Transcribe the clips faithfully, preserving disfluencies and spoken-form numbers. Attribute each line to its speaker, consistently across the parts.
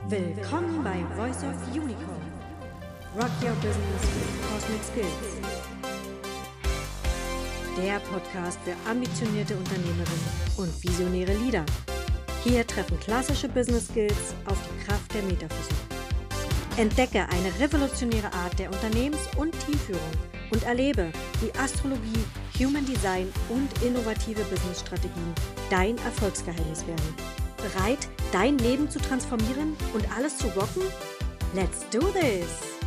Speaker 1: Willkommen bei Voice of Unicorn. Rock Your Business with Cosmic Skills. Der Podcast für ambitionierte Unternehmerinnen und visionäre Leader. Hier treffen klassische Business Skills auf die Kraft der Metaphysik. Entdecke eine revolutionäre Art der Unternehmens- und Teamführung und erlebe, wie Astrologie, Human Design und innovative Businessstrategien dein Erfolgsgeheimnis werden. Bereit, dein Leben zu transformieren und alles zu rocken? Let's do this!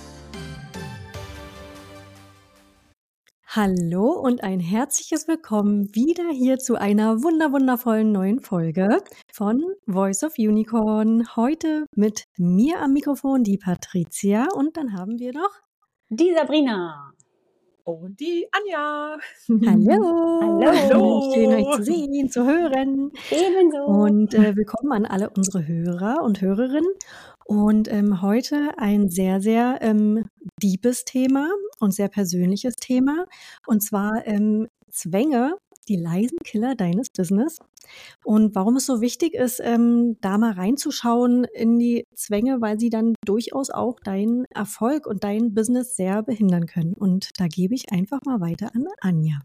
Speaker 2: Hallo und ein herzliches Willkommen wieder hier zu einer wunderwundervollen neuen Folge von Voice of Unicorn. Heute mit mir am Mikrofon die Patricia und dann haben wir noch
Speaker 3: die Sabrina.
Speaker 4: Und die Anja.
Speaker 2: Hallo.
Speaker 3: Hallo.
Speaker 2: Schön euch zu sehen, zu hören.
Speaker 3: Ebenso.
Speaker 2: Und äh, willkommen an alle unsere Hörer und Hörerinnen. Und ähm, heute ein sehr, sehr ähm, deepes Thema und sehr persönliches Thema. Und zwar ähm, Zwänge, die leisen Killer deines Business. Und warum es so wichtig ist, ähm, da mal reinzuschauen in die Zwänge, weil sie dann durchaus auch deinen Erfolg und dein Business sehr behindern können. Und da gebe ich einfach mal weiter an Anja.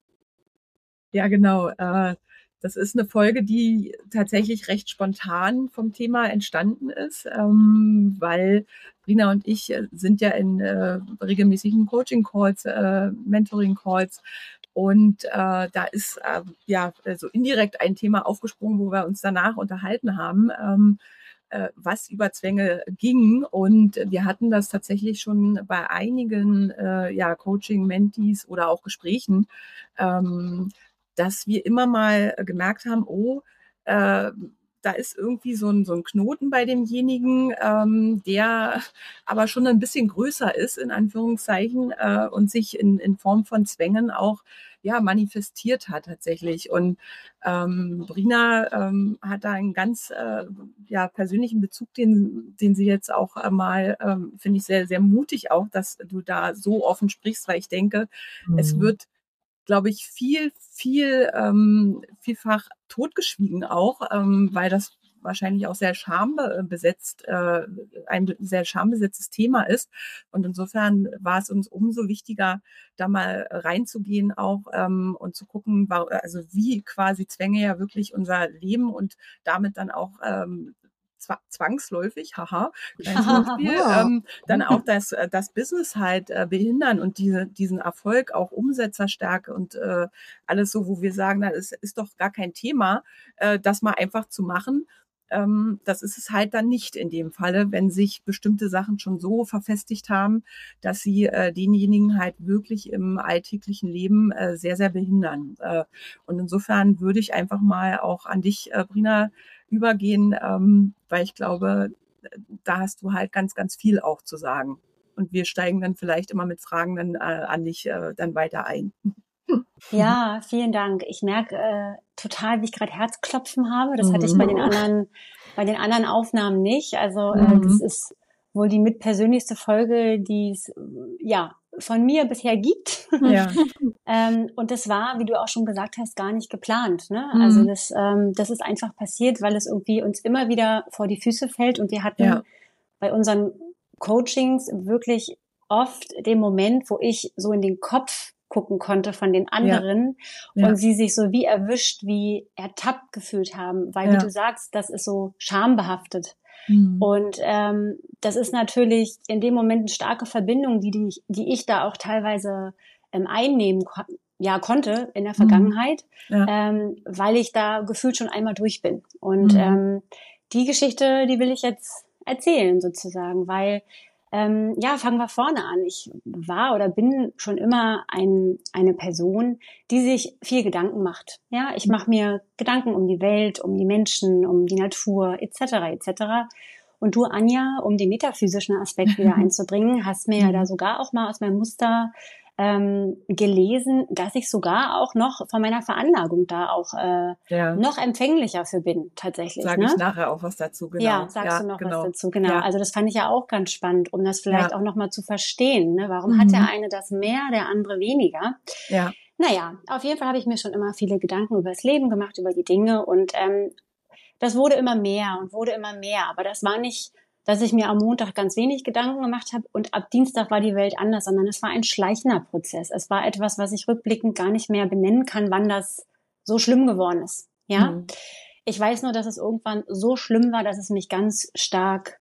Speaker 4: Ja, genau. Äh, das ist eine Folge, die tatsächlich recht spontan vom Thema entstanden ist, ähm, weil Rina und ich sind ja in äh, regelmäßigen Coaching-Calls, äh, Mentoring-Calls. Und äh, da ist äh, ja so indirekt ein Thema aufgesprungen, wo wir uns danach unterhalten haben, ähm, äh, was über Zwänge ging. Und wir hatten das tatsächlich schon bei einigen äh, ja, Coaching-Mentees oder auch Gesprächen, ähm, dass wir immer mal gemerkt haben, oh, äh, da ist irgendwie so ein, so ein Knoten bei demjenigen, ähm, der aber schon ein bisschen größer ist, in Anführungszeichen, äh, und sich in, in Form von Zwängen auch ja, manifestiert hat tatsächlich. Und ähm, Brina ähm, hat da einen ganz äh, ja, persönlichen Bezug, den, den sie jetzt auch äh, mal, ähm, finde ich sehr, sehr mutig auch, dass du da so offen sprichst, weil ich denke, mhm. es wird glaube ich, viel, viel, ähm, vielfach totgeschwiegen auch, ähm, weil das wahrscheinlich auch sehr schambesetzt, äh, ein sehr schambesetztes Thema ist. Und insofern war es uns umso wichtiger, da mal reinzugehen auch ähm, und zu gucken, also wie quasi Zwänge ja wirklich unser Leben und damit dann auch ähm, zwangsläufig, haha, kleines Wortspiel, ähm, dann auch das, das Business halt äh, behindern und diese, diesen Erfolg, auch Umsetzerstärke und äh, alles so, wo wir sagen, na, es ist doch gar kein Thema, äh, das mal einfach zu machen. Ähm, das ist es halt dann nicht in dem Falle, wenn sich bestimmte Sachen schon so verfestigt haben, dass sie äh, denjenigen halt wirklich im alltäglichen Leben äh, sehr, sehr behindern. Äh, und insofern würde ich einfach mal auch an dich, äh, Brina, übergehen, ähm, weil ich glaube, da hast du halt ganz, ganz viel auch zu sagen. Und wir steigen dann vielleicht immer mit Fragen dann äh, an dich äh, dann weiter ein.
Speaker 3: Ja, vielen Dank. Ich merke äh, total, wie ich gerade Herzklopfen habe. Das hatte ich bei den anderen, bei den anderen Aufnahmen nicht. Also äh, das ist wohl die mitpersönlichste Folge, die es ja von mir bisher gibt.
Speaker 4: Ja.
Speaker 3: ähm, und das war, wie du auch schon gesagt hast, gar nicht geplant. Ne? Mhm. Also das, ähm, das ist einfach passiert, weil es irgendwie uns immer wieder vor die Füße fällt. Und wir hatten ja. bei unseren Coachings wirklich oft den Moment, wo ich so in den Kopf gucken konnte von den anderen ja. Ja. und sie sich so wie erwischt, wie ertappt gefühlt haben. Weil, ja. wie du sagst, das ist so schambehaftet. Mhm. Und ähm, das ist natürlich in dem Moment eine starke Verbindung, die, die, die ich da auch teilweise ähm, einnehmen ko- ja, konnte in der Vergangenheit, mhm. ja. ähm, weil ich da gefühlt schon einmal durch bin. Und mhm. ähm, die Geschichte, die will ich jetzt erzählen sozusagen, weil ähm, ja, fangen wir vorne an. Ich war oder bin schon immer ein, eine Person, die sich viel Gedanken macht. Ja, ich mache mir Gedanken um die Welt, um die Menschen, um die Natur, et cetera et cetera. Und du, Anja, um den metaphysischen Aspekt wieder einzubringen, hast mir ja da sogar auch mal aus meinem Muster ähm, gelesen, dass ich sogar auch noch von meiner Veranlagung da auch äh, ja. noch empfänglicher für bin, tatsächlich.
Speaker 4: Sage
Speaker 3: ne?
Speaker 4: ich nachher auch was dazu, genau.
Speaker 3: Ja, sagst ja, du noch genau. was dazu, genau. Ja. Also das fand ich ja auch ganz spannend, um das vielleicht ja. auch nochmal zu verstehen. Ne? Warum mhm. hat der eine das mehr, der andere weniger?
Speaker 4: Ja.
Speaker 3: Naja, auf jeden Fall habe ich mir schon immer viele Gedanken über das Leben gemacht, über die Dinge und ähm, das wurde immer mehr und wurde immer mehr. Aber das war nicht, dass ich mir am Montag ganz wenig Gedanken gemacht habe und ab Dienstag war die Welt anders, sondern es war ein schleichender Prozess. Es war etwas, was ich rückblickend gar nicht mehr benennen kann, wann das so schlimm geworden ist. Ja, mhm. Ich weiß nur, dass es irgendwann so schlimm war, dass es mich ganz stark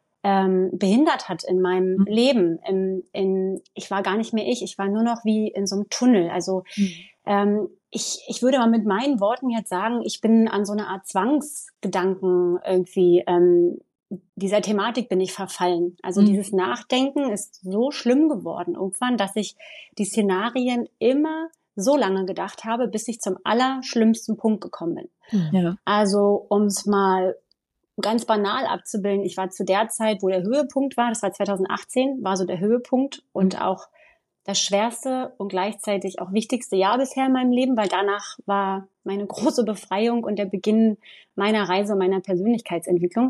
Speaker 3: ähm, behindert hat in meinem mhm. Leben. In, in, ich war gar nicht mehr ich. Ich war nur noch wie in so einem Tunnel. Also mhm. ähm, ich, ich würde mal mit meinen Worten jetzt sagen, ich bin an so eine Art Zwangsgedanken irgendwie ähm, dieser Thematik bin ich verfallen. Also mhm. dieses Nachdenken ist so schlimm geworden irgendwann, dass ich die Szenarien immer so lange gedacht habe, bis ich zum allerschlimmsten Punkt gekommen bin. Ja. Also um es mal ganz banal abzubilden, ich war zu der Zeit, wo der Höhepunkt war, das war zwanzig achtzehn, war so der Höhepunkt und auch das schwerste und gleichzeitig auch wichtigste Jahr bisher in meinem Leben, weil danach war meine große Befreiung und der Beginn meiner Reise, meiner Persönlichkeitsentwicklung.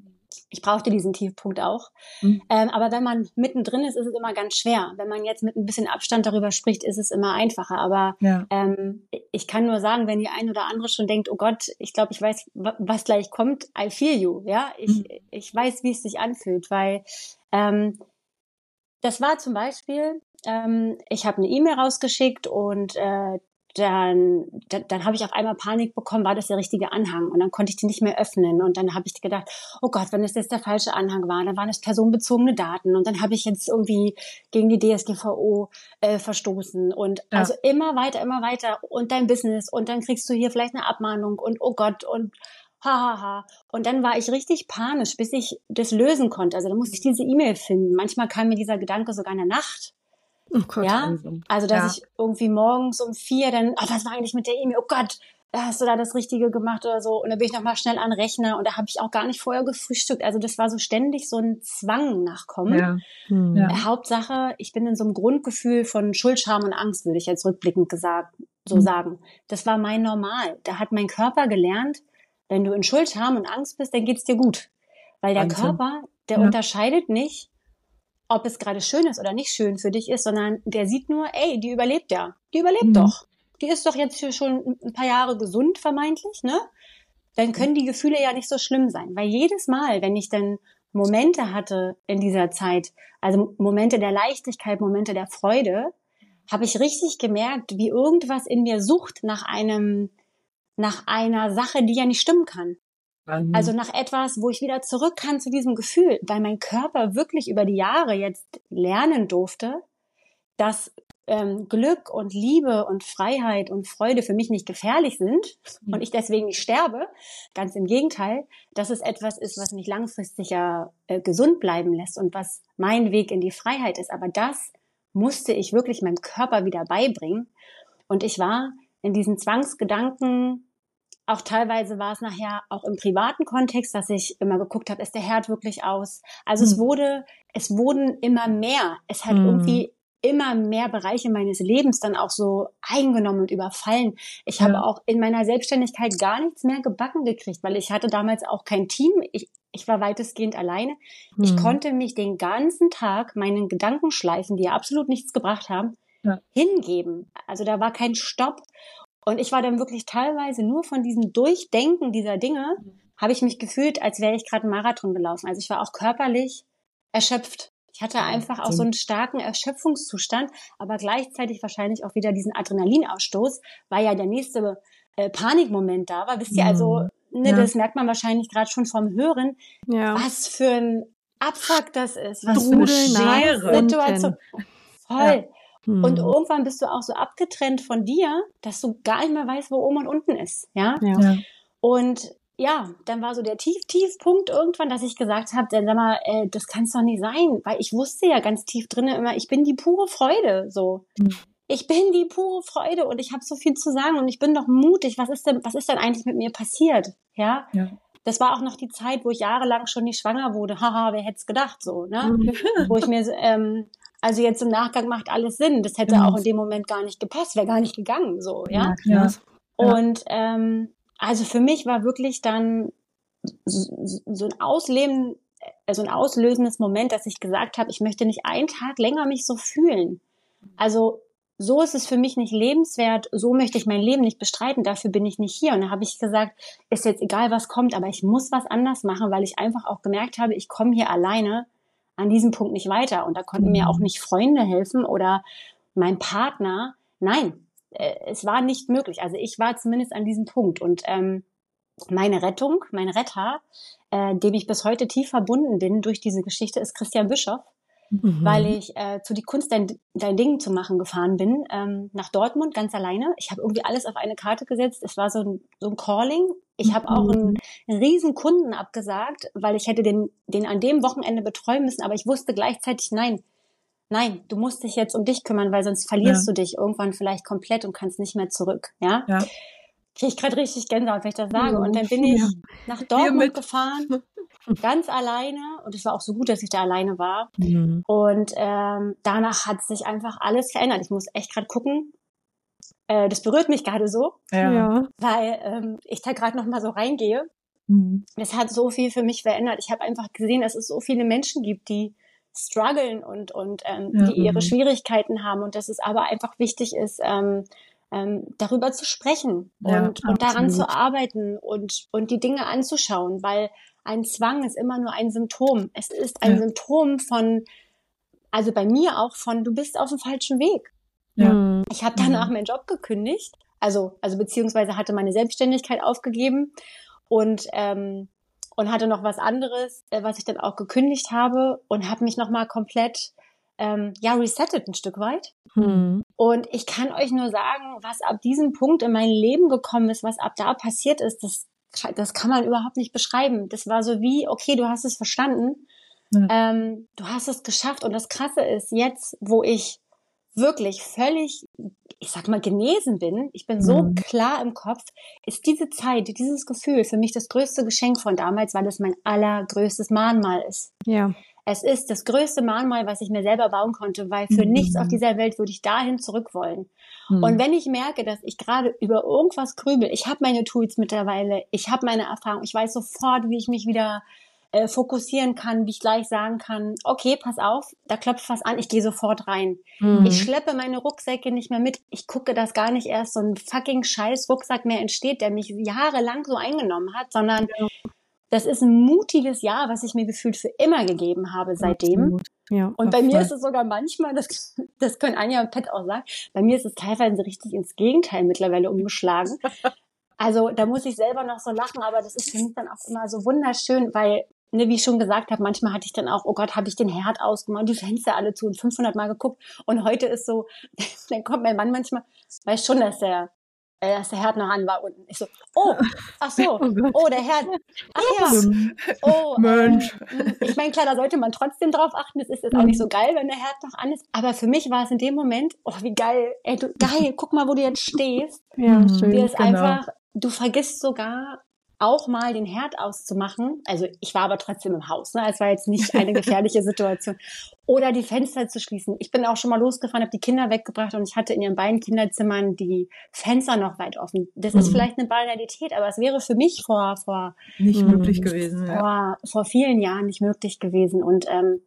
Speaker 3: Ich brauchte diesen Tiefpunkt auch. Mhm. Ähm, aber wenn man mittendrin ist, ist es immer ganz schwer. Wenn man jetzt mit ein bisschen Abstand darüber spricht, ist es immer einfacher. Aber ja. ähm, ich kann nur sagen, wenn die ein oder andere schon denkt, oh Gott, ich glaube, ich weiß, was gleich kommt, I feel you. Ja, ich, mhm. ich weiß, wie es sich anfühlt, weil ähm, das war zum Beispiel, ähm, ich habe eine E-Mail rausgeschickt und äh, dann, dann, dann habe ich auf einmal Panik bekommen, war das der richtige Anhang? Und dann konnte ich die nicht mehr öffnen. Und dann habe ich gedacht, oh Gott, wenn das jetzt der falsche Anhang war, dann waren es personenbezogene Daten. Und dann habe ich jetzt irgendwie gegen die D S G V O äh, verstoßen. Und ja. also immer weiter, immer weiter. Und dein Business. Und dann kriegst du hier vielleicht eine Abmahnung. Und oh Gott, und hahaha. Ha, ha. Und dann war ich richtig panisch, bis ich das lösen konnte. Also dann musste ich diese E-Mail finden. Manchmal kam mir dieser Gedanke sogar in der Nacht. Oh Gott, ja, also dass ja. ich irgendwie morgens um vier dann, oh, was war eigentlich mit der E-Mail? Oh Gott, hast du da das Richtige gemacht oder so? Und dann bin ich nochmal schnell an den Rechner und da habe ich auch gar nicht vorher gefrühstückt. Also das war so ständig so ein Zwang nachkommen. Ja. Hm. Ja. Hauptsache, ich bin in so einem Grundgefühl von Schuld, Scham und Angst, würde ich jetzt rückblickend gesagt so hm. sagen. Das war mein Normal. Da hat mein Körper gelernt, wenn du in Schuld, Scham und Angst bist, dann geht's dir gut. Weil der Wahnsinn. Körper, der ja. unterscheidet nicht, ob es gerade schön ist oder nicht schön für dich ist, sondern der sieht nur, ey, die überlebt ja. Die überlebt mhm. doch. Die ist doch jetzt hier schon ein paar Jahre gesund, vermeintlich, ne? Dann können die Gefühle ja nicht so schlimm sein. Weil jedes Mal, wenn ich dann Momente hatte in dieser Zeit, also Momente der Leichtigkeit, Momente der Freude, habe ich richtig gemerkt, wie irgendwas in mir sucht nach einem, nach einer Sache, die ja nicht stimmen kann. Also nach etwas, wo ich wieder zurück kann zu diesem Gefühl, weil mein Körper wirklich über die Jahre jetzt lernen durfte, dass ähm, Glück und Liebe und Freiheit und Freude für mich nicht gefährlich sind mhm. und ich deswegen nicht sterbe. Ganz im Gegenteil, dass es etwas ist, was mich langfristig ja äh, gesund bleiben lässt und was mein Weg in die Freiheit ist. Aber das musste ich wirklich meinem Körper wieder beibringen. Und ich war in diesen Zwangsgedanken. Auch teilweise war es nachher auch im privaten Kontext, dass ich immer geguckt habe, ist der Herd wirklich aus? Also mhm. es wurde, es wurden immer mehr. Es hat mhm. irgendwie immer mehr Bereiche meines Lebens dann auch so eingenommen und überfallen. Ich ja. habe auch in meiner Selbstständigkeit gar nichts mehr gebacken gekriegt, weil ich hatte damals auch kein Team. Ich, ich war weitestgehend alleine. Mhm. Ich konnte mich den ganzen Tag meinen Gedankenschleifen, die ja absolut nichts gebracht haben, ja. hingeben. Also da war kein Stopp. Und ich war dann wirklich teilweise nur von diesem Durchdenken dieser Dinge, habe ich mich gefühlt, als wäre ich gerade einen Marathon gelaufen. Also ich war auch körperlich erschöpft. Ich hatte einfach auch so einen starken Erschöpfungszustand, aber gleichzeitig wahrscheinlich auch wieder diesen Adrenalinausstoß, weil ja der nächste äh, Panikmoment da war. Wisst ihr, also ne, ja. das merkt man wahrscheinlich gerade schon vom Hören, ja. was für ein Abfuck das ist. Was für eine schwere Situation. Voll. Ja. Und irgendwann bist du auch so abgetrennt von dir, dass du gar nicht mehr weißt, wo oben und unten ist, ja? Ja. Und ja, dann war so der Tief, Tiefpunkt irgendwann, dass ich gesagt habe, dann sag mal, äh, das kann es doch nicht sein, weil ich wusste ja ganz tief drinnen immer, ich bin die pure Freude, so. Mhm. Ich bin die pure Freude und ich habe so viel zu sagen und ich bin doch mutig. Was ist denn, was ist denn eigentlich mit mir passiert, ja? Ja. Das war auch noch die Zeit, wo ich jahrelang schon nicht schwanger wurde. Haha, wer hätte es gedacht, so, ne? Wo ich mir ähm, Also jetzt im Nachgang macht alles Sinn. Das hätte ja. auch in dem Moment gar nicht gepasst, wäre gar nicht gegangen, so, ja. ja, ja. Und ähm, also für mich war wirklich dann so, so ein Ausleben, so ein auslösendes Moment, dass ich gesagt habe, ich möchte nicht einen Tag länger mich so fühlen. Also so ist es für mich nicht lebenswert, so möchte ich mein Leben nicht bestreiten, dafür bin ich nicht hier. Und da habe ich gesagt, ist jetzt egal, was kommt, aber ich muss was anders machen, weil ich einfach auch gemerkt habe, ich komme hier alleine an diesem Punkt nicht weiter. Und da konnten mir auch nicht Freunde helfen oder mein Partner. Nein, äh, es war nicht möglich. Also ich war zumindest an diesem Punkt. Und ähm, meine Rettung, mein Retter, äh, dem ich bis heute tief verbunden bin durch diese Geschichte, ist Christian Bischoff. Mhm. Weil ich äh, zu die Kunst dein, dein Ding zu machen gefahren bin, ähm, nach Dortmund ganz alleine. Ich habe irgendwie alles auf eine Karte gesetzt. Es war so ein, so ein Calling. Ich habe auch einen, einen riesen Kunden abgesagt, weil ich hätte den, den an dem Wochenende betreuen müssen. Aber ich wusste gleichzeitig, nein, nein, du musst dich jetzt um dich kümmern, weil sonst verlierst ja. du dich irgendwann vielleicht komplett und kannst nicht mehr zurück. Ja. ja. Kriege ich gerade richtig Gänsehaut, wenn ich das sage. Und dann bin ich ja. nach Dortmund gefahren. Ganz alleine, und es war auch so gut, dass ich da alleine war. Mhm. Und ähm, danach hat sich einfach alles verändert. Ich muss echt gerade gucken, äh, das berührt mich gerade so, ja. weil ähm, ich da gerade noch mal so reingehe. Mhm. Das hat so viel für mich verändert. Ich habe einfach gesehen, dass es so viele Menschen gibt, die strugglen und, und ähm, ja. die ihre Schwierigkeiten haben und dass es aber einfach wichtig ist, ähm, ähm, darüber zu sprechen ja, und, und daran zu arbeiten und, und die Dinge anzuschauen, weil ein Zwang ist immer nur ein Symptom. Es ist ein ja. Symptom von, also bei mir auch von, du bist auf dem falschen Weg. Ja. Ich habe danach mhm. meinen Job gekündigt, also also beziehungsweise hatte meine Selbstständigkeit aufgegeben und ähm, und hatte noch was anderes, äh, was ich dann auch gekündigt habe und habe mich nochmal komplett ähm, ja resettet ein Stück weit. Mhm. Und ich kann euch nur sagen, was ab diesem Punkt in mein Leben gekommen ist, was ab da passiert ist, das Das kann man überhaupt nicht beschreiben. Das war so wie, okay, du hast es verstanden, ja. ähm, du hast es geschafft. Und das Krasse ist, jetzt, wo ich wirklich völlig, ich sag mal, genesen bin, ich bin so mhm. klar im Kopf, ist diese Zeit, dieses Gefühl für mich das größte Geschenk von damals, weil es mein allergrößtes Mahnmal ist. Ja. Es ist das größte Mahnmal, was ich mir selber bauen konnte, weil für mhm. nichts auf dieser Welt würde ich dahin zurück wollen. Mhm. Und wenn ich merke, dass ich gerade über irgendwas grübel, ich habe meine Tools mittlerweile, ich habe meine Erfahrung, ich weiß sofort, wie ich mich wieder äh, fokussieren kann, wie ich gleich sagen kann, okay, pass auf, da klopft was an, ich gehe sofort rein. Mhm. Ich schleppe meine Rucksäcke nicht mehr mit, ich gucke, dass gar nicht erst so ein fucking scheiß Rucksack mehr entsteht, der mich jahrelang so eingenommen hat, sondern ja. das ist ein mutiges Ja, was ich mir gefühlt für immer gegeben habe seitdem. Ja, und bei mir voll. Ist es sogar manchmal, das, das können Anja und Pat auch sagen, bei mir ist es teilweise richtig ins Gegenteil mittlerweile umgeschlagen. Also da muss ich selber noch so lachen, aber das ist für mich dann auch immer so wunderschön, weil, ne, wie ich schon gesagt habe, manchmal hatte ich dann auch, oh Gott, habe ich den Herd ausgemacht, die Fenster alle zu und fünfhundert Mal geguckt. Und heute ist so, dann kommt mein Mann manchmal, weiß schon, dass der dass der Herd noch an war unten. Ich so, oh, ach so, oh, oh der Herd, ach ja, oh, Mensch. Äh, ich meine, klar, da sollte man trotzdem drauf achten, es ist jetzt auch nicht so geil, wenn der Herd noch an ist, aber für mich war es in dem Moment, oh, wie geil, ey, du, geil, guck mal, wo du jetzt stehst. Ja, schön, wie es genau. einfach, du vergisst sogar auch mal den Herd auszumachen, also ich war aber trotzdem im Haus, ne? Es war jetzt nicht eine gefährliche Situation, oder die Fenster zu schließen. Ich bin auch schon mal losgefahren, habe die Kinder weggebracht und ich hatte in ihren beiden Kinderzimmern die Fenster noch weit offen. Das mhm. ist vielleicht eine Banalität, aber es wäre für mich vor vor
Speaker 4: nicht mh, möglich gewesen,
Speaker 3: vor,
Speaker 4: ja.
Speaker 3: vor vielen Jahren nicht möglich gewesen und ähm,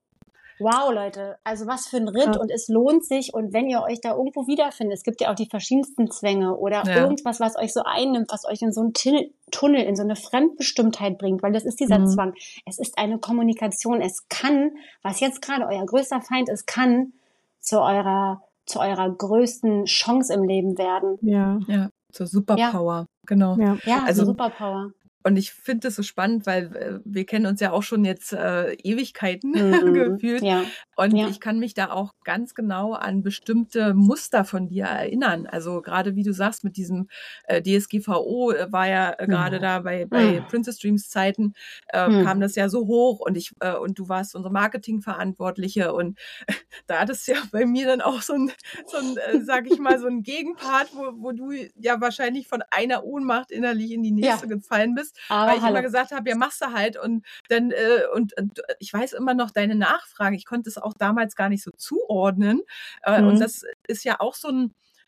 Speaker 3: wow, Leute, also was für ein Ritt ja. und es lohnt sich und wenn ihr euch da irgendwo wiederfindet, es gibt ja auch die verschiedensten Zwänge oder ja. irgendwas, was euch so einnimmt, was euch in so einen Tunnel, in so eine Fremdbestimmtheit bringt, weil das ist dieser mhm. Zwang. Es ist eine Kommunikation. Es kann, was jetzt gerade euer größter Feind ist, kann zu eurer, zu eurer größten Chance im Leben werden.
Speaker 4: Ja, ja, zur Superpower, ja. genau.
Speaker 3: Ja, ja also Superpower.
Speaker 4: Und ich finde das so spannend, weil äh, wir kennen uns ja auch schon jetzt äh, Ewigkeiten mhm. gefühlt. Ja. Und ja. ich kann mich da auch ganz genau an bestimmte Muster von dir erinnern. Also gerade wie du sagst, mit diesem äh, D S G V O äh, war ja äh, gerade mhm. da bei, bei mhm. Princess Dreams Zeiten, äh, mhm. kam das ja so hoch und ich äh, und du warst unsere Marketingverantwortliche und äh, da hattest du ja bei mir dann auch so ein, so ein äh, sag ich mal, so ein Gegenpart, wo, wo du ja wahrscheinlich von einer Ohnmacht innerlich in die nächste ja. gefallen bist. Aber weil ich hallo. immer gesagt habe, ja, machst du halt und dann äh, und, und ich weiß immer noch deine Nachfrage. Ich konnte es auch damals gar nicht so zuordnen äh, mhm. und das ist ja auch so ein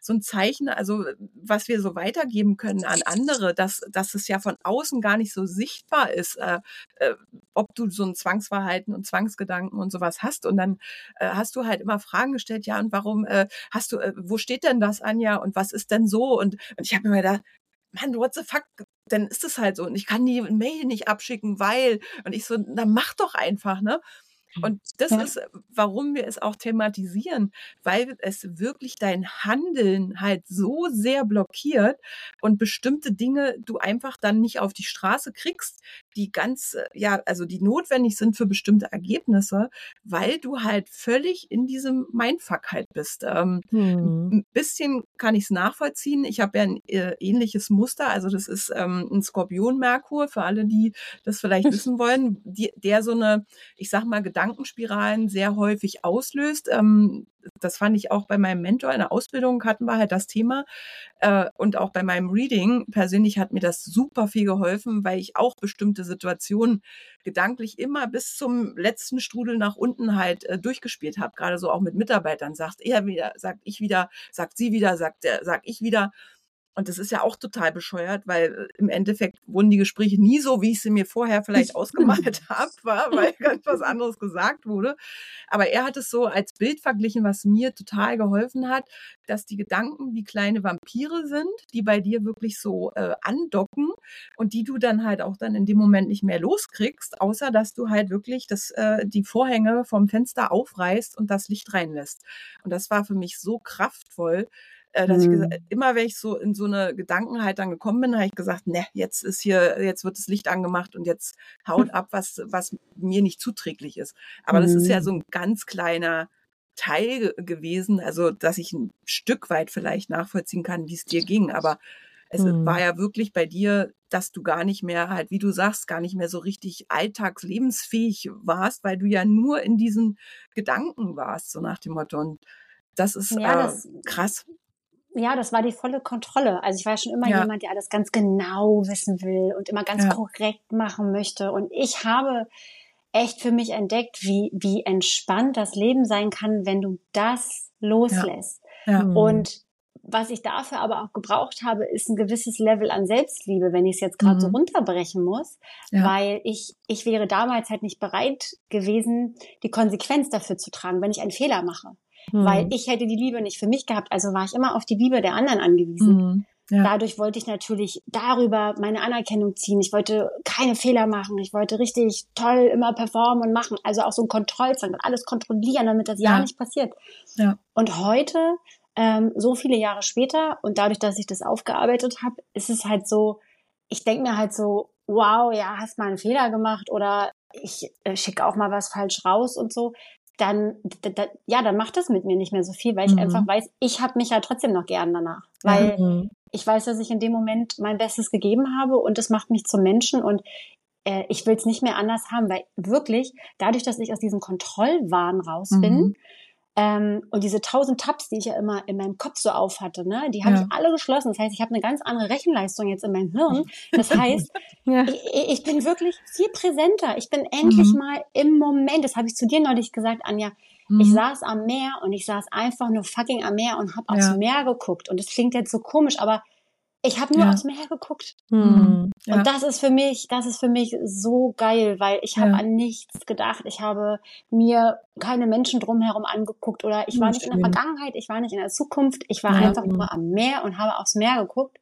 Speaker 4: so ein Zeichen, also was wir so weitergeben können an andere, dass, dass es ja von außen gar nicht so sichtbar ist, äh, äh, ob du so ein Zwangsverhalten und Zwangsgedanken und sowas hast. Und dann äh, hast du halt immer Fragen gestellt, ja, und warum äh, hast du, äh, wo steht denn das, Anja, und was ist denn so? Und, und ich habe mir gedacht, Mann, what the fuck, dann ist es halt so. Und ich kann die Mail nicht abschicken, weil, und ich so, na mach doch einfach, ne? Und das ja. ist, warum wir es auch thematisieren, weil es wirklich dein Handeln halt so sehr blockiert und bestimmte Dinge du einfach dann nicht auf die Straße kriegst, die ganz, ja, also die notwendig sind für bestimmte Ergebnisse, weil du halt völlig in diesem Mindfuck halt bist. Ähm, hm. Ein bisschen kann ich es nachvollziehen. Ich habe ja ein äh, ähnliches Muster, also das ist ähm, ein Skorpion-Merkur, für alle, die das vielleicht wissen wollen, die, der so eine, ich sag mal, Gedankenspiralen sehr häufig auslöst. Ähm, das fand ich auch bei meinem Mentor in der Ausbildung, hatten wir halt das Thema. Äh, und auch bei meinem Reading persönlich hat mir das super viel geholfen, weil ich auch bestimmte Situationen gedanklich immer bis zum letzten Strudel nach unten halt äh, durchgespielt habe. Gerade so auch mit Mitarbeitern. Sagt er wieder, sagt ich wieder, sagt sie wieder, sagt der, sag ich wieder. Und das ist ja auch total bescheuert, weil im Endeffekt wurden die Gespräche nie so, wie ich sie mir vorher vielleicht ausgemalt habe, weil ganz was anderes gesagt wurde. Aber er hat es so als Bild verglichen, was mir total geholfen hat, dass die Gedanken wie kleine Vampire sind, die bei dir wirklich so äh, andocken und die du dann halt auch dann in dem Moment nicht mehr loskriegst, außer dass du halt wirklich das, äh, die Vorhänge vom Fenster aufreißt und das Licht reinlässt. Und das war für mich so kraftvoll, dass ich gesagt, immer wenn ich so in so eine Gedankenheit dann gekommen bin, habe ich gesagt, ne, jetzt ist hier, jetzt wird das Licht angemacht und jetzt haut ab, was, was mir nicht zuträglich ist. Aber mhm. das ist ja so ein ganz kleiner Teil gewesen, also dass ich ein Stück weit vielleicht nachvollziehen kann, wie es dir ging. Aber es mhm. war ja wirklich bei dir, dass du gar nicht mehr halt, wie du sagst, gar nicht mehr so richtig alltagslebensfähig warst, weil du ja nur in diesen Gedanken warst, so nach dem Motto. Und das ist
Speaker 3: ja,
Speaker 4: äh,
Speaker 3: das
Speaker 4: krass.
Speaker 3: Ja, das war die volle Kontrolle. Also ich war schon immer
Speaker 4: ja.
Speaker 3: jemand, der alles ganz genau wissen will und immer ganz ja. korrekt machen möchte. Und ich habe echt für mich entdeckt, wie, wie entspannt das Leben sein kann, wenn du das loslässt.
Speaker 4: Ja. Ja.
Speaker 3: Und was ich dafür aber auch gebraucht habe, ist ein gewisses Level an Selbstliebe, wenn ich es jetzt gerade mhm. so runterbrechen muss, ja. weil ich, ich wäre damals halt nicht bereit gewesen, die Konsequenz dafür zu tragen, wenn ich einen Fehler mache. Hm. Weil ich hätte die Liebe nicht für mich gehabt, also war ich immer auf die Liebe der anderen angewiesen. Hm. Ja. Dadurch wollte ich natürlich darüber meine Anerkennung ziehen. Ich wollte keine Fehler machen. Ich wollte richtig toll immer performen und machen. Also auch so ein Kontrollzwang und alles kontrollieren, damit das ja, ja nicht passiert. Ja. Und heute, ähm, so viele Jahre später und dadurch, dass ich das aufgearbeitet habe, ist es halt so, ich denke mir halt so, wow, ja, hast mal einen Fehler gemacht oder ich äh, schicke auch mal was falsch raus und so. Dann, da, da, ja, dann macht das mit mir nicht mehr so viel, weil ich mhm. einfach weiß, ich habe mich ja trotzdem noch gern danach. Weil mhm. ich weiß, dass ich in dem Moment mein Bestes gegeben habe und das macht mich zum Menschen und äh, ich will es nicht mehr anders haben, weil wirklich, dadurch, dass ich aus diesem Kontrollwahn raus bin, mhm. ähm, und diese tausend Tabs, die ich ja immer in meinem Kopf so auf hatte, ne, die habe ja. ich alle geschlossen. Das heißt, ich habe eine ganz andere Rechenleistung jetzt in meinem Hirn. Das heißt, ja. ich, ich bin wirklich viel präsenter. Ich bin endlich mhm. mal im Moment. Das habe ich zu dir neulich gesagt, Anja. Mhm. Ich saß am Meer und ich saß einfach nur fucking am Meer und habe ja. aufs Meer geguckt. Und das klingt jetzt so komisch, aber ich habe nur ja. aufs Meer geguckt. Mhm. Ja. Und das ist für mich, das ist für mich so geil, weil ich habe ja. an nichts gedacht. Ich habe mir keine Menschen drumherum angeguckt oder ich war nicht schön. in der Vergangenheit, ich war nicht in der Zukunft. Ich war ja. einfach nur am Meer und habe aufs Meer geguckt.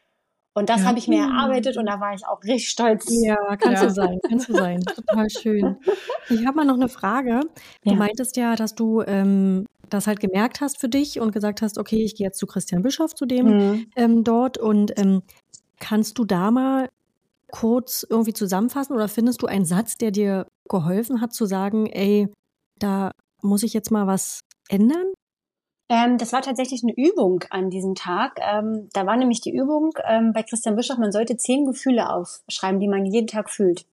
Speaker 3: Und das ja. habe ich mir erarbeitet und da war ich auch richtig stolz.
Speaker 2: Ja, kannst ja. du sein, kannst du sein. Total schön. Ich habe mal noch eine Frage. Du ja. meintest ja, dass du ähm, das halt gemerkt hast für dich und gesagt hast, okay, ich gehe jetzt zu Christian Bischoff, zu dem mhm. ähm, dort. Und ähm, kannst du da mal kurz irgendwie zusammenfassen oder findest du einen Satz, der dir geholfen hat zu sagen, ey, da muss ich jetzt mal was ändern?
Speaker 3: Ähm, das war tatsächlich eine Übung an diesem Tag. Ähm, da war nämlich die Übung ähm, bei Christian Bischoff, man sollte zehn Gefühle aufschreiben, die man jeden Tag fühlt.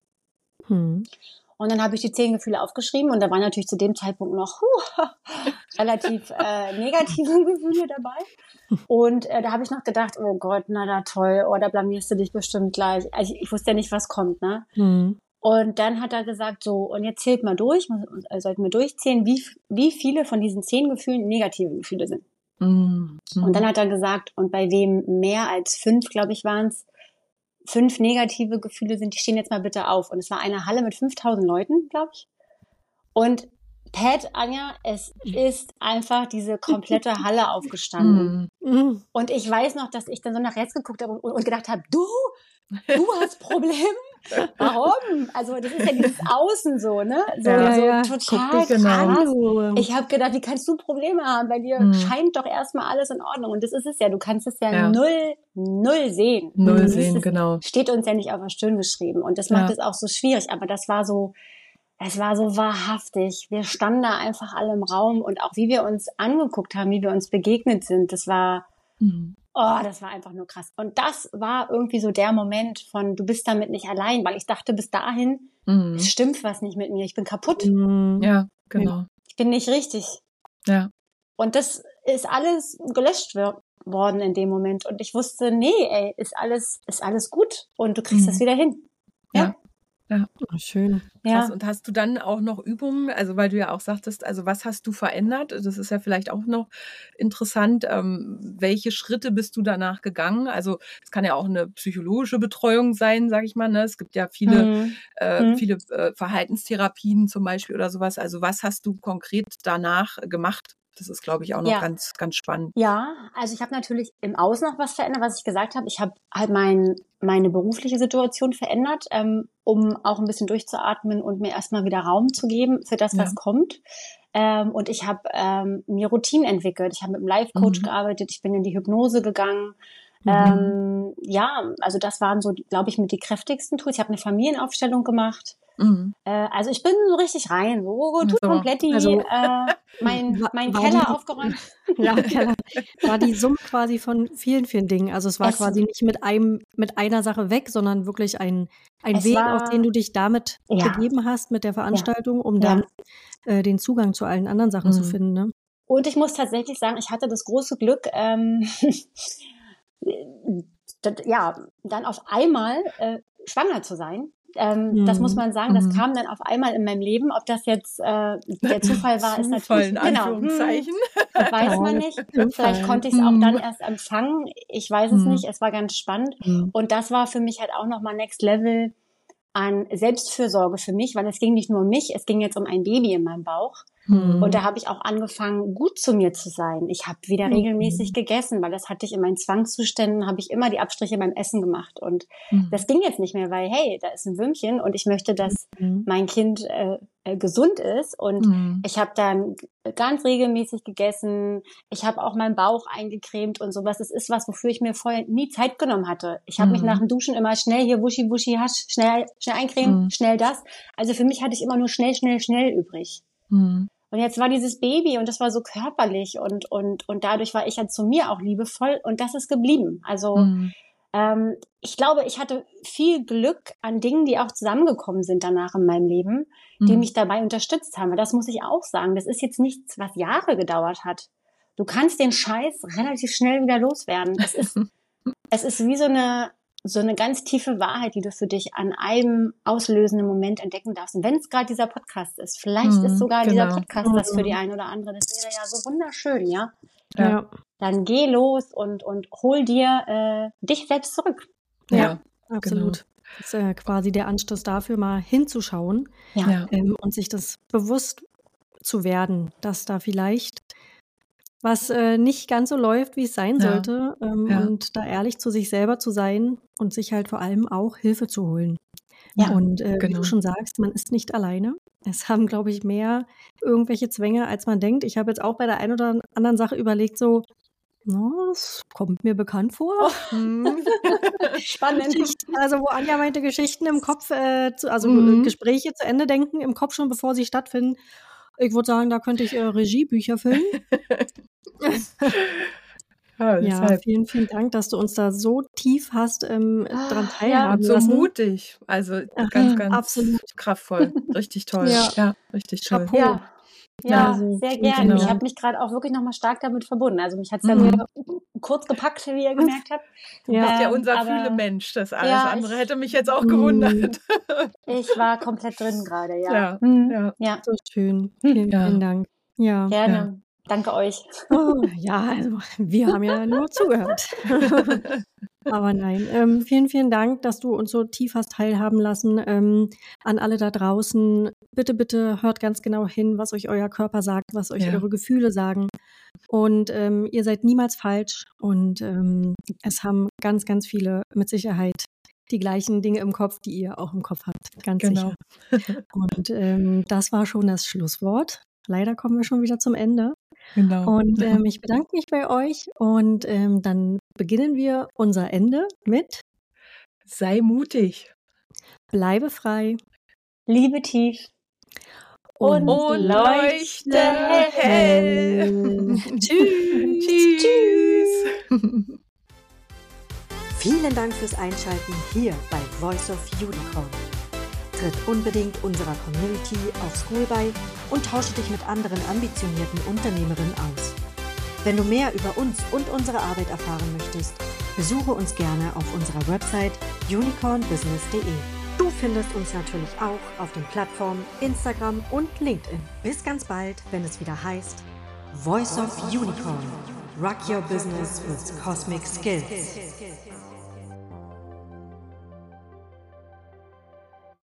Speaker 3: Hm. Und dann habe ich die zehn Gefühle aufgeschrieben und da waren natürlich zu dem Zeitpunkt noch huh, relativ äh, negative Gefühle dabei. Und äh, da habe ich noch gedacht, oh Gott, na da toll, oh, da blamierst du dich bestimmt gleich. Also ich, ich wusste ja nicht, was kommt, ne? Hm. Und dann hat er gesagt, so, und jetzt zählt mal durch, also sollten wir durchzählen, wie, wie viele von diesen zehn Gefühlen negative Gefühle sind.
Speaker 4: Mhm.
Speaker 3: Und dann hat er gesagt, und bei wem mehr als fünf, glaube ich, waren es, fünf negative Gefühle sind, die stehen jetzt mal bitte auf. Und es war eine Halle mit fünftausend Leuten, glaube ich. Und Pat, Anja, es ist einfach diese komplette Halle aufgestanden.
Speaker 2: Mhm.
Speaker 3: Und ich weiß noch, dass ich dann so nach rechts geguckt habe und, und gedacht habe, du, du hast Probleme? Warum? Also das ist ja dieses Außen so, ne? So,
Speaker 4: Ja,
Speaker 3: so
Speaker 2: ja.
Speaker 3: total
Speaker 4: Guck dich
Speaker 3: krass.
Speaker 2: genau.
Speaker 3: Ich habe gedacht, wie kannst du Probleme haben? Bei dir
Speaker 4: Mhm.
Speaker 3: scheint doch erstmal alles in Ordnung. Und das ist es ja. Du kannst es ja,
Speaker 4: Ja.
Speaker 3: null, null sehen.
Speaker 4: Null
Speaker 3: Du siehst
Speaker 4: sehen,
Speaker 3: es,
Speaker 4: genau.
Speaker 3: steht uns ja nicht auf der Stirn geschrieben. Und das macht
Speaker 4: Ja.
Speaker 3: es auch so schwierig. Aber das war so, es war so wahrhaftig. Wir standen da einfach alle im Raum und auch wie wir uns angeguckt haben, wie wir uns begegnet sind, das war,
Speaker 4: Mhm.
Speaker 3: oh, das war einfach nur krass. Und das war irgendwie so der Moment von, du bist damit nicht allein, weil ich dachte bis dahin,
Speaker 4: Mhm.
Speaker 3: es stimmt was nicht mit mir, ich bin kaputt,
Speaker 2: Mhm.
Speaker 4: Ja, genau.
Speaker 3: ich bin nicht richtig.
Speaker 4: Ja.
Speaker 3: Und das ist alles gelöscht wir- worden in dem Moment. Und ich wusste, nee, ey, ist alles, ist alles gut und du kriegst
Speaker 4: Mhm.
Speaker 3: das wieder hin. Ja.
Speaker 2: Oh, schön.
Speaker 4: Krass.
Speaker 3: Ja.
Speaker 4: Und hast du dann auch noch Übungen, also weil du ja auch sagtest, also was hast du verändert? Das ist ja vielleicht auch noch interessant. Ähm, welche Schritte bist du danach gegangen? Also es kann ja auch eine psychologische Betreuung sein, sage ich mal. Ne? Es gibt ja viele,
Speaker 3: Mhm.
Speaker 4: äh,
Speaker 3: Mhm.
Speaker 4: viele äh, Verhaltenstherapien zum Beispiel oder sowas. Also was hast du konkret danach gemacht? Das ist, glaube ich, auch noch
Speaker 3: Ja.
Speaker 4: ganz, ganz spannend.
Speaker 3: Ja, also ich habe natürlich im Außen noch was verändert, was ich gesagt habe. Ich habe halt mein, meine berufliche Situation verändert, ähm, um auch ein bisschen durchzuatmen und mir erstmal wieder Raum zu geben für das,
Speaker 4: Ja.
Speaker 3: was kommt. Ähm, und ich habe ähm, mir Routinen entwickelt. Ich habe mit einem Life-Coach
Speaker 4: Mhm.
Speaker 3: gearbeitet. Ich bin in die Hypnose gegangen.
Speaker 2: Mhm.
Speaker 3: Ähm, ja, also das waren so, glaube ich, mit die kräftigsten Tools. Ich habe eine Familienaufstellung gemacht.
Speaker 4: Mhm.
Speaker 3: Äh, also ich bin so richtig rein, so tut
Speaker 4: So.
Speaker 3: komplett die,
Speaker 2: Also-
Speaker 3: äh, mein,
Speaker 2: War-
Speaker 3: mein
Speaker 2: war
Speaker 3: Keller
Speaker 2: die-
Speaker 3: aufgeräumt.
Speaker 2: Ja, Keller. War die Summe quasi von vielen, vielen Dingen. Also es war
Speaker 3: Es-
Speaker 2: quasi nicht mit einem, mit einer Sache weg, sondern wirklich ein, ein
Speaker 3: Es
Speaker 2: Weg,
Speaker 3: war-
Speaker 2: auf den du dich damit
Speaker 3: Ja.
Speaker 2: begeben hast mit der Veranstaltung, um
Speaker 3: Ja.
Speaker 2: dann äh, den Zugang zu allen anderen Sachen zu
Speaker 4: Mhm.
Speaker 2: finden. Ne?
Speaker 3: Und ich muss tatsächlich sagen, ich hatte das große Glück, ähm, das, ja, dann auf einmal äh, schwanger zu sein. Ähm,
Speaker 2: Mhm.
Speaker 3: Das muss man sagen, das
Speaker 4: Mhm.
Speaker 3: kam dann auf einmal in meinem Leben. Ob das jetzt äh, der Zufall war, ist
Speaker 4: Zufall in
Speaker 3: natürlich, genau,
Speaker 4: Anführungszeichen.
Speaker 3: hm, weiß man
Speaker 2: Ja,
Speaker 3: nicht.
Speaker 2: Zufall.
Speaker 3: Vielleicht konnte ich es auch
Speaker 4: Hm.
Speaker 3: dann erst empfangen. Ich weiß es
Speaker 4: Hm.
Speaker 3: nicht. Es war ganz spannend.
Speaker 2: Mhm.
Speaker 3: Und das war für mich halt auch nochmal Next Level an Selbstfürsorge für mich, weil es ging nicht nur um mich, es ging jetzt um ein Baby in meinem Bauch.
Speaker 2: Mhm.
Speaker 3: Und da habe ich auch angefangen, gut zu mir zu sein. Ich habe wieder
Speaker 2: Mhm.
Speaker 3: regelmäßig gegessen, weil das hatte ich in meinen Zwangszuständen, habe ich immer die Abstriche beim Essen gemacht. Und
Speaker 4: Mhm.
Speaker 3: das ging jetzt nicht mehr, weil, hey, da ist ein Würmchen und ich möchte, dass
Speaker 2: Mhm.
Speaker 3: mein Kind äh, äh, gesund ist. Und
Speaker 4: Mhm.
Speaker 3: ich habe dann ganz regelmäßig gegessen. Ich habe auch meinen Bauch eingecremt und sowas. Das ist was, wofür ich mir vorher nie Zeit genommen hatte. Ich habe
Speaker 4: Mhm.
Speaker 3: mich nach dem Duschen immer schnell hier wuschi, wuschi, hasch, schnell, schnell eincremen,
Speaker 4: Mhm.
Speaker 3: schnell das. Also für mich hatte ich immer nur schnell, schnell, schnell übrig.
Speaker 4: Mhm.
Speaker 3: Und jetzt war dieses Baby und das war so körperlich und, und, und dadurch war ich ja zu mir auch liebevoll und das ist geblieben. Also,
Speaker 4: Mhm.
Speaker 3: ähm, ich glaube, ich hatte viel Glück an Dingen, die auch zusammengekommen sind danach in meinem Leben, die
Speaker 4: Mhm.
Speaker 3: mich dabei unterstützt haben. Das muss ich auch sagen. Das ist jetzt nichts, was Jahre gedauert hat. Du kannst den Scheiß relativ schnell wieder loswerden. Es ist, es ist wie so eine, so eine ganz tiefe Wahrheit, die du für dich an einem auslösenden Moment entdecken darfst. Und wenn es gerade dieser Podcast ist, vielleicht
Speaker 4: Mhm,
Speaker 3: ist sogar
Speaker 4: genau.
Speaker 3: dieser Podcast das für die eine oder andere. Das wäre ja so wunderschön, ja?
Speaker 4: Ja.
Speaker 2: Ja.
Speaker 3: Dann geh los und, und hol dir äh, dich selbst zurück.
Speaker 2: Ja,
Speaker 4: Ja,
Speaker 2: absolut. Das ist äh, quasi der Anstoß dafür, mal hinzuschauen
Speaker 4: ja.
Speaker 2: ähm, und sich das bewusst zu werden, dass da vielleicht was äh, nicht ganz so läuft, wie es sein
Speaker 4: Ja.
Speaker 2: sollte ähm,
Speaker 4: Ja.
Speaker 2: und da ehrlich zu sich selber zu sein und sich halt vor allem auch Hilfe zu holen.
Speaker 3: Ja,
Speaker 2: Und äh, wie
Speaker 4: genau.
Speaker 2: du schon sagst, man ist nicht alleine. Es haben, glaube ich, mehr irgendwelche Zwänge, als man denkt. Ich habe jetzt auch bei der einen oder anderen Sache überlegt, so, na, das kommt mir bekannt vor.
Speaker 4: Mhm.
Speaker 3: Spannend.
Speaker 2: Geschichten, also wo Anja meinte, Geschichten im Kopf, äh, zu, also
Speaker 4: Mhm.
Speaker 2: äh, Gespräche zu Ende denken im Kopf schon, bevor sie stattfinden. Ich würde sagen, da könnte ich äh, Regiebücher füllen.
Speaker 4: Ja,
Speaker 2: Ja,
Speaker 4: deshalb.
Speaker 2: vielen, vielen Dank, dass du uns da so tief hast ähm, dran
Speaker 3: Ah,
Speaker 2: teilhaben
Speaker 4: Und so
Speaker 2: lassen.
Speaker 4: mutig. Also
Speaker 2: Ach,
Speaker 4: ganz, ganz
Speaker 2: absolut.
Speaker 4: kraftvoll. Richtig toll.
Speaker 2: Ja.
Speaker 4: Ja, richtig toll.
Speaker 2: Chapeau.
Speaker 3: Ja, ja,
Speaker 2: Also,
Speaker 3: sehr
Speaker 2: vielen,
Speaker 3: gerne.
Speaker 2: vielen
Speaker 3: Ich
Speaker 2: Dank.
Speaker 3: habe mich gerade auch wirklich nochmal stark damit verbunden. Also mich hat's ja
Speaker 4: Mhm.
Speaker 3: nur kurz gepackt, wie ihr gemerkt habt.
Speaker 4: Du bist ja
Speaker 3: Ähm,
Speaker 4: unser
Speaker 3: aber-
Speaker 4: Fühle-Mensch. Das alles
Speaker 3: Ja,
Speaker 4: andere
Speaker 3: ich-
Speaker 4: hätte mich jetzt auch
Speaker 2: Mhm.
Speaker 4: gewundert.
Speaker 3: Ich war komplett drin gerade, ja.
Speaker 4: Ja,
Speaker 3: Hm,
Speaker 4: ja.
Speaker 3: ja,
Speaker 2: So schön. Vielen,
Speaker 4: Ja.
Speaker 2: vielen Dank. Ja.
Speaker 3: gerne. Danke euch.
Speaker 2: Oh, ja, also wir haben ja nur zugehört. Aber nein, ähm, vielen, vielen Dank, dass du uns so tief hast teilhaben lassen. Ähm, an alle da draußen, bitte, bitte hört ganz genau hin, was euch euer Körper sagt, was euch
Speaker 4: Ja.
Speaker 2: eure Gefühle sagen. Und ähm, ihr seid niemals falsch. Und ähm, es haben ganz, ganz viele mit Sicherheit die gleichen Dinge im Kopf, die ihr auch im Kopf habt. Ganz
Speaker 4: Genau.
Speaker 2: sicher. Und ähm, das war schon das Schlusswort. Leider kommen wir schon wieder zum Ende.
Speaker 4: Genau.
Speaker 2: Und ähm, ich bedanke mich bei euch und ähm, dann beginnen wir unser Ende mit
Speaker 4: Sei mutig.
Speaker 2: Bleibe frei
Speaker 3: Liebe tief.
Speaker 2: und,
Speaker 4: Und leuchte hell.
Speaker 2: Tschüss.
Speaker 4: Tschüss.
Speaker 1: Vielen Dank fürs Einschalten hier bei Voice of Unicorn. Tritt unbedingt unserer Community auf School bei und tausche dich mit anderen ambitionierten Unternehmerinnen aus. Wenn du mehr über uns und unsere Arbeit erfahren möchtest, besuche uns gerne auf unserer Website unicorn business punkt de. Du findest uns natürlich auch auf den Plattformen Instagram und LinkedIn. Bis ganz bald, wenn es wieder heißt Voice of Unicorn. Rock your business with cosmic skills.